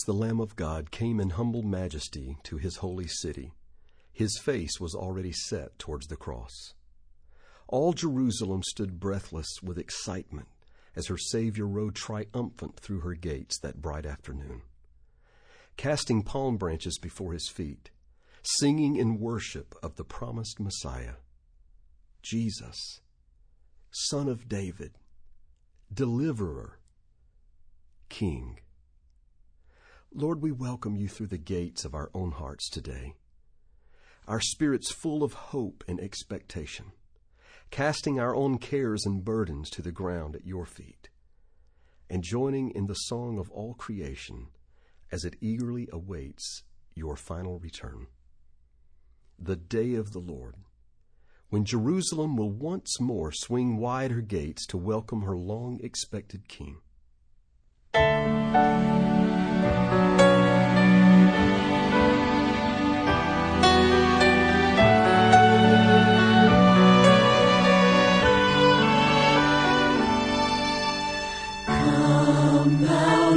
the Lamb of God came in humble majesty to his holy city, his face was already set towards the cross. All Jerusalem stood breathless with excitement as her Savior rode triumphant through her gates that bright afternoon. Casting palm branches before his feet, singing in worship of the promised Messiah, Jesus, Son of David, Deliverer, King. Lord, we welcome you through the gates of our own hearts today. Our spirits full of hope and expectation, casting our own cares and burdens to the ground at your feet, and joining in the song of all creation as it eagerly awaits your final return. The day of the Lord, when Jerusalem will once more swing wide her gates to welcome her long-expected King. Come thou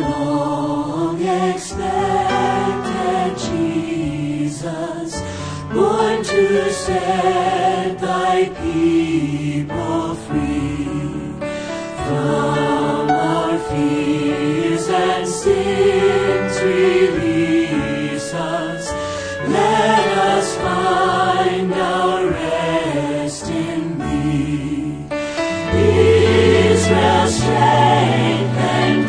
long-expected Jesus, born to set thy people free from our fears and sins. Release us, let us find our rest in thee. Israel's strength and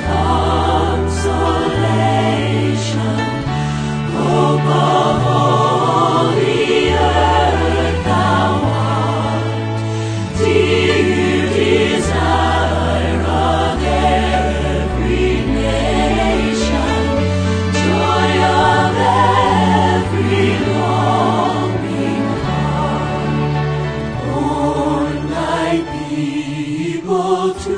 consolation, hope of all the earth thou art, dear desire of every nation, joy of every longing heart. Born thy people to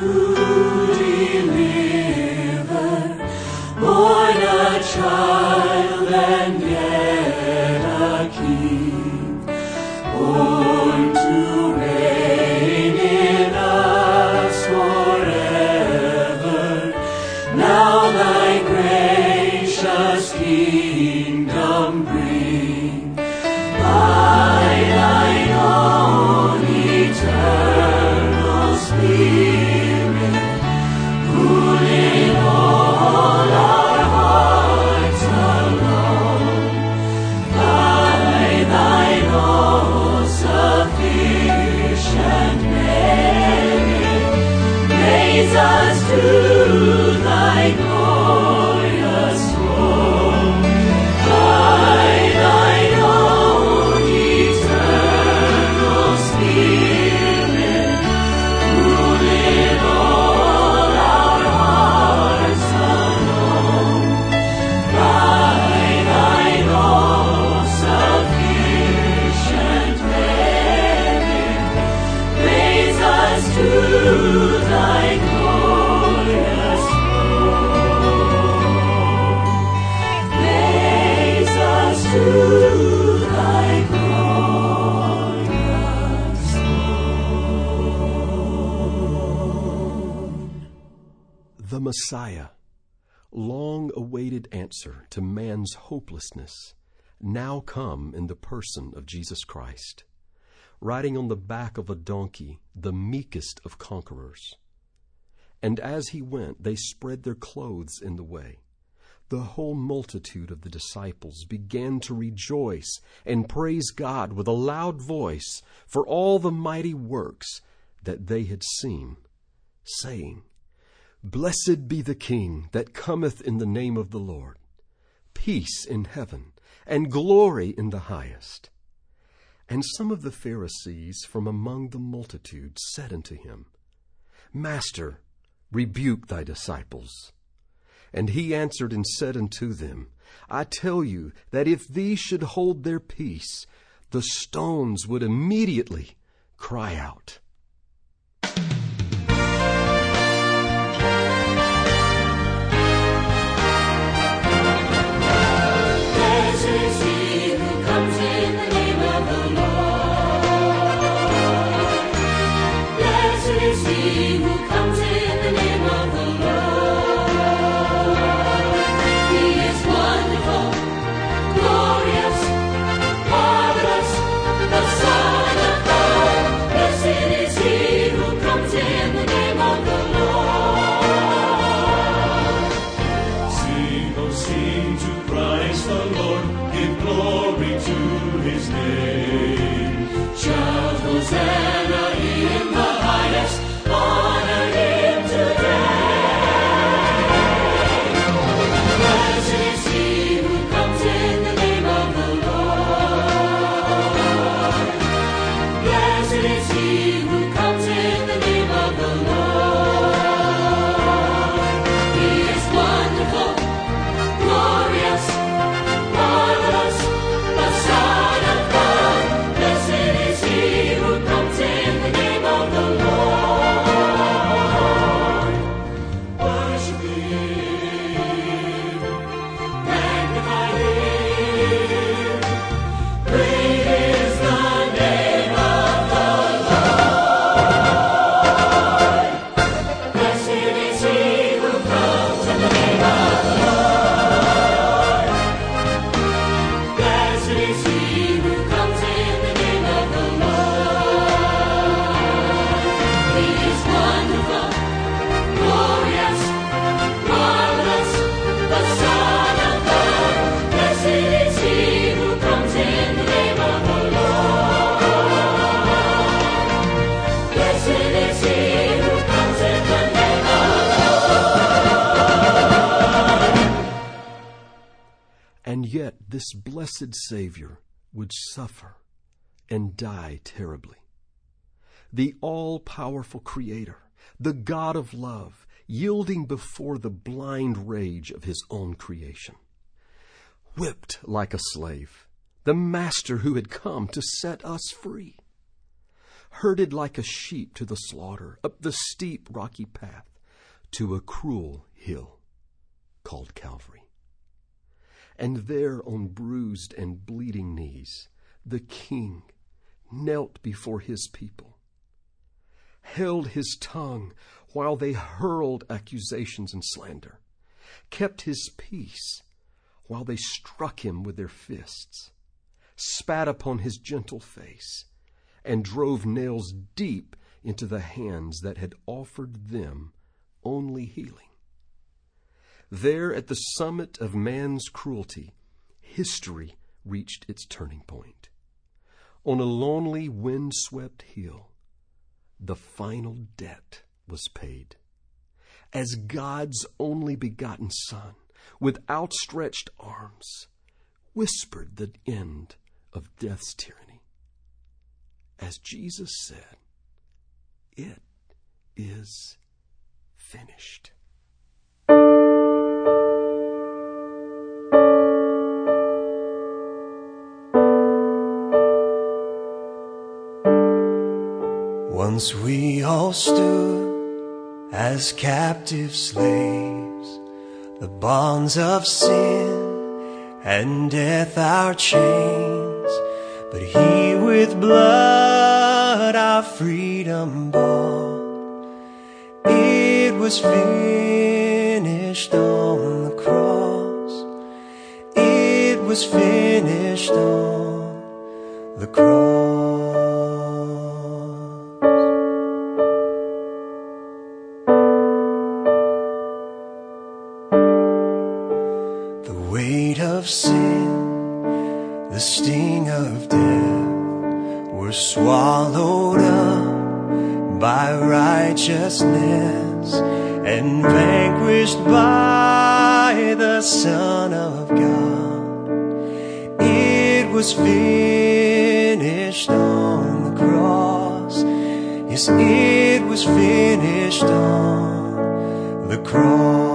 deliver, born a child and yet a king, born to reign in us forever. Now thy gracious kingdom bring, by thine own eternal Spirit, rule in all our hearts alone. By thine all-sufficient merit, raise us to thy glorious throne. By thine own eternal Spirit, rule in all our hearts alone. By thine all-sufficient merit, raise us to thy glorious throne. Raise us to thy glorious throne. The Messiah, long-awaited answer to man's hopelessness, now come in the person of Jesus Christ, riding on the back of a donkey, the meekest of conquerors. And as he went, they spread their clothes in the way. The whole multitude of the disciples began to rejoice and praise God with a loud voice for all the mighty works that they had seen, saying, Blessed be the King that cometh in the name of the Lord. Peace in heaven and glory in the highest. And some of the Pharisees from among the multitude said unto him, Master, rebuke thy disciples. And he answered and said unto them, I tell you that if these should hold their peace, the stones would immediately cry out. He is his name. Shout Hosanna in the highest, honor him today. Blessed is he who comes in the name of the Lord. Blessed is he who comes in the name of the Lord. He is wonderful, glorious, marvelous, the Son of God. Blessed is he who comes in the name of the Lord. Worship him, magnify him. Great is the name of the Lord. Blessed is he who comes in the name of the Lord. Blessed is he who comes in the name of the Lord. He is wonderful, glorious, marvelous, the Son of God. Blessed is he who comes in the name of the Lord. Blessed is he who comes in the name of the Lord. And yet this blessed Savior would suffer and die terribly. The all-powerful Creator, the God of love, yielding before the blind rage of his own creation. Whipped like a slave, the Master who had come to set us free. Herded like a sheep to the slaughter, up the steep rocky path to a cruel hill called Calvary. And there on bruised and bleeding knees, the King knelt before his people, held his tongue while they hurled accusations and slander, kept his peace while they struck him with their fists, spat upon his gentle face, and drove nails deep into the hands that had offered them only healing. There at the summit of man's cruelty, history reached its turning point. On a lonely, wind-swept hill, the final debt was paid. As God's only begotten Son, with outstretched arms, whispered the end of death's tyranny. As Jesus said, "It is finished." Once we all stood as captive slaves, the bonds of sin and death our chains, but he with blood our freedom bought. It was finished on the cross. It was finished on the cross. Of sin, the sting of death, were swallowed up by righteousness and vanquished by the Son of God. It was finished on the cross. Yes, it was finished on the cross.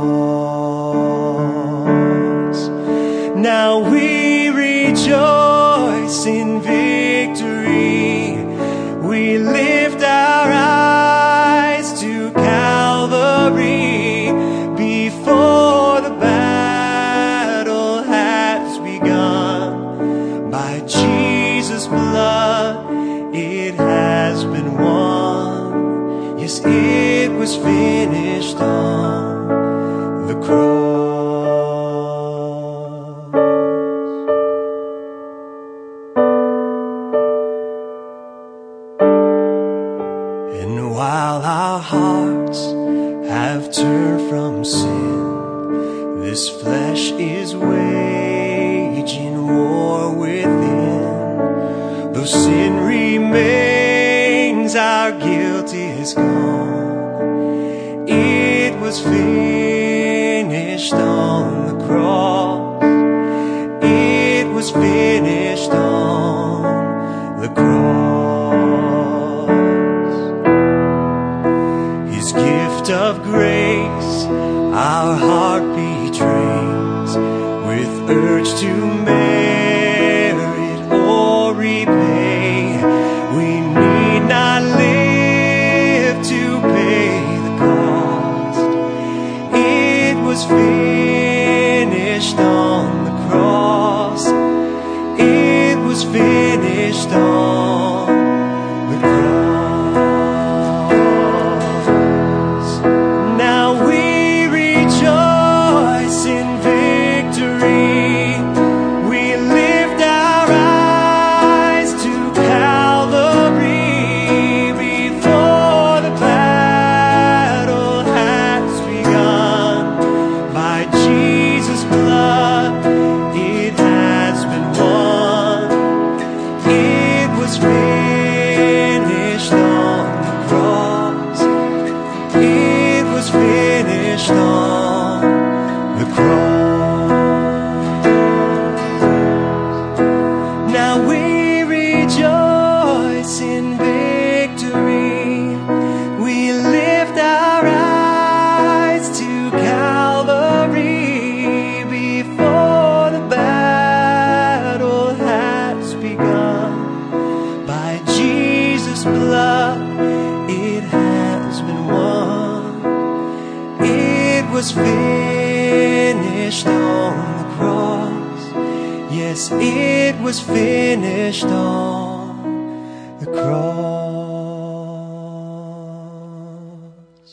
Now we rejoice in victory. We lift our eyes to Calvary before the battle has begun. By Jesus' blood it has been won. Yes, it was finished on the cross. While our hearts have turned from sin, this flesh is waging war within. guilty is gone. It was finished on the cross. It was finished on the cross. His gift of grace our heart betrays, with urge to merit or repay. We need not live to pay the cost. It was finished on the cross. It was finished on the cross. Now we rejoice in victory. We lift our eyes to Calvary before the battle has begun. By Jesus' blood it has been won. It was finished on the cross. It was finished on the cross. Now we rejoice in victory. We lift our eyes to Calvary before the battle has begun. By Jesus' blood it has been won. It was finished on the cross. Yes, it was finished on the cross.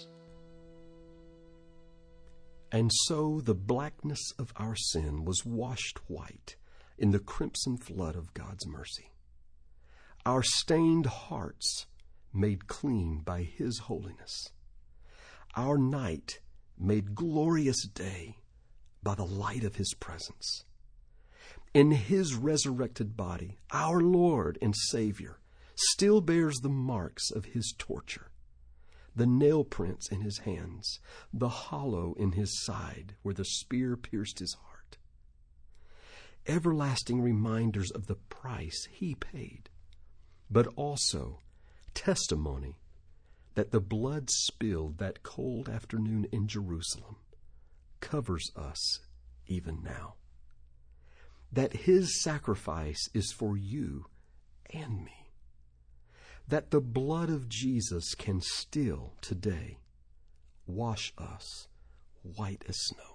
And so the blackness of our sin was washed white in the crimson flood of God's mercy. Our stained hearts made clean by His holiness. Our night made glorious day by the light of His presence. In His resurrected body, our Lord and Savior still bears the marks of His torture, the nail prints in His hands, the hollow in His side where the spear pierced His heart. Everlasting reminders of the price He paid, but also testimony that the blood spilled that cold afternoon in Jerusalem covers us even now. That His sacrifice is for you and me. That the blood of Jesus can still today wash us white as snow.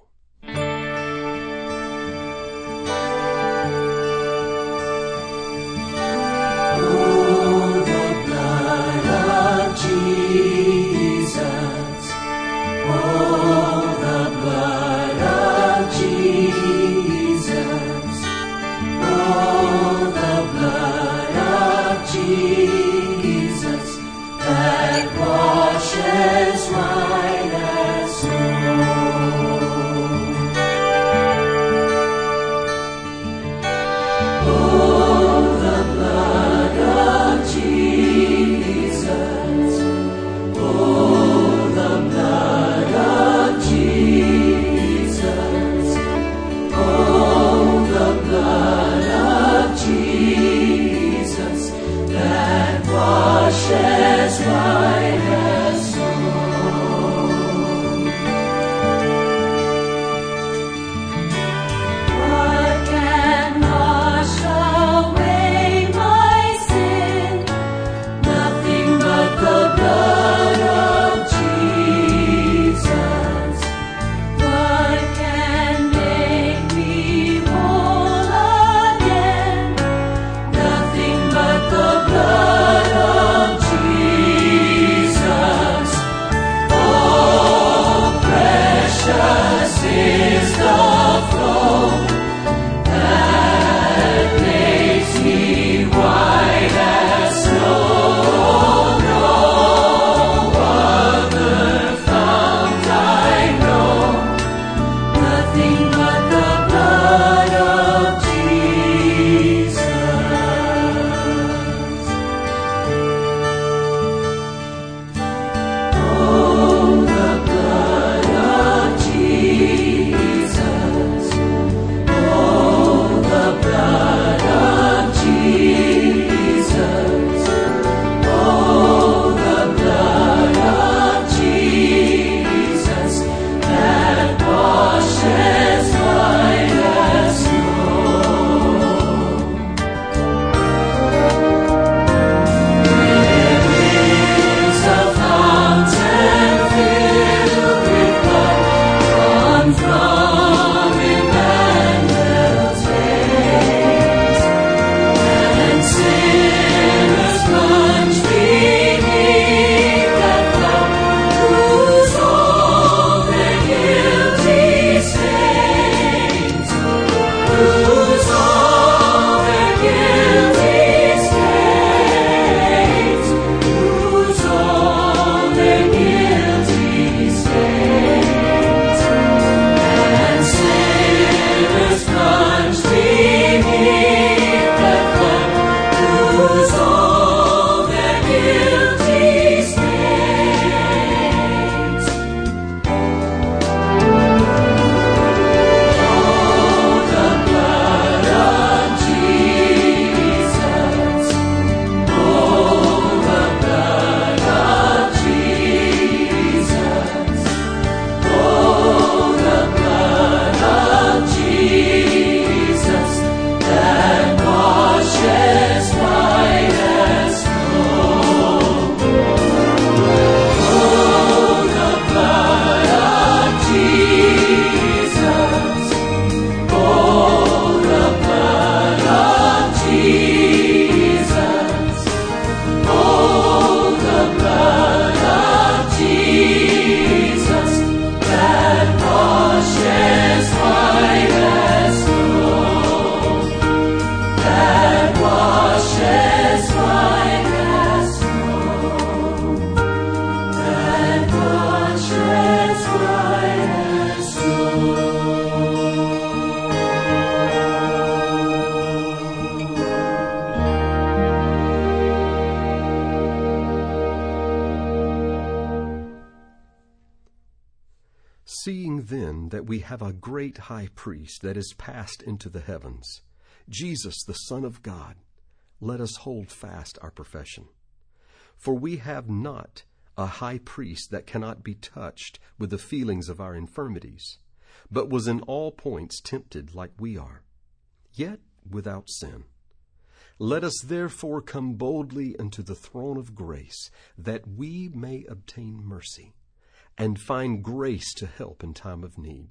Seeing then that we have a great high priest that is passed into the heavens, Jesus the Son of God, let us hold fast our profession. For we have not a high priest that cannot be touched with the feelings of our infirmities, but was in all points tempted like we are, yet without sin. Let us therefore come boldly unto the throne of grace, that we may obtain mercy, and find grace to help in time of need.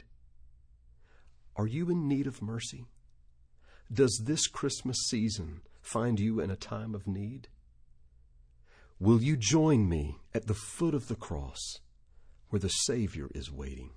Are you in need of mercy? Does this Christmas season find you in a time of need? Will you join me at the foot of the cross, where the Savior is waiting?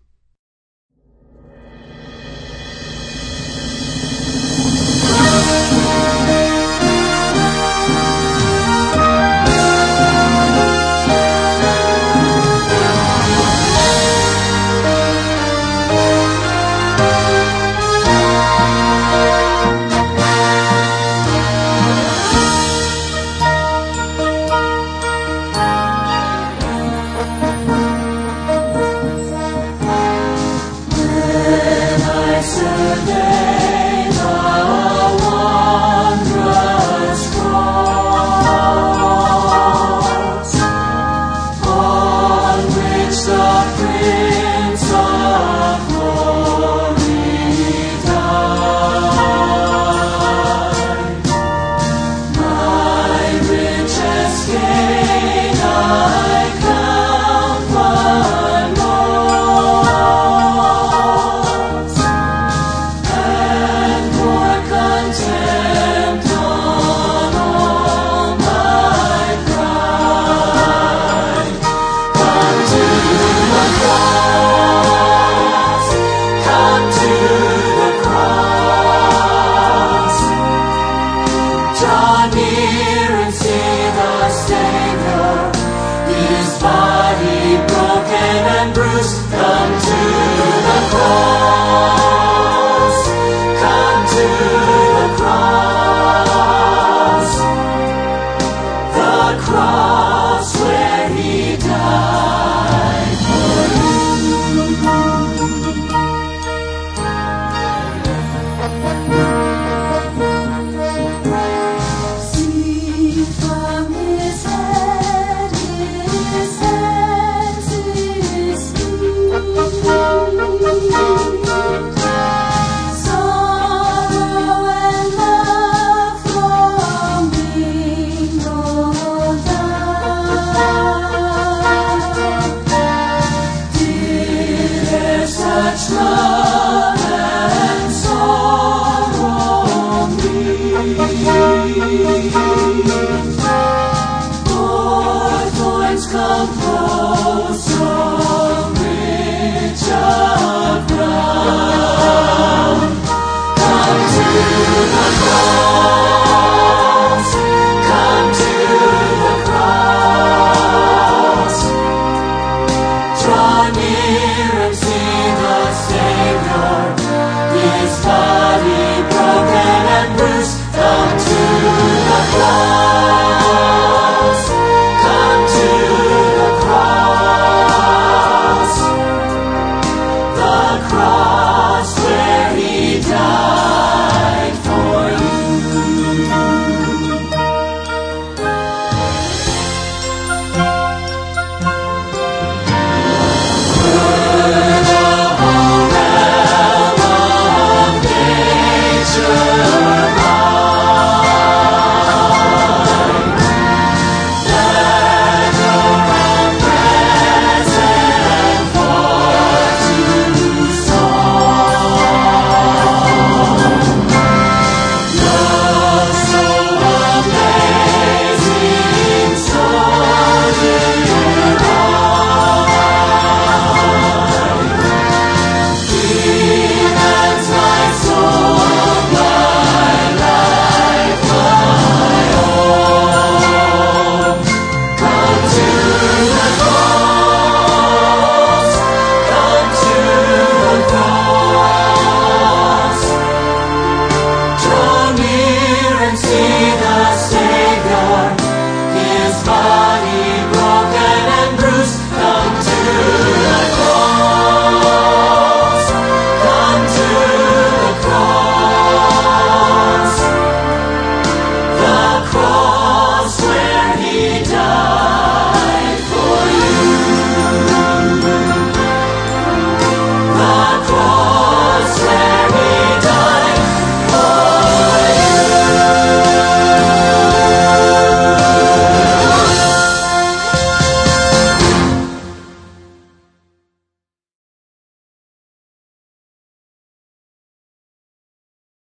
Come to the cross.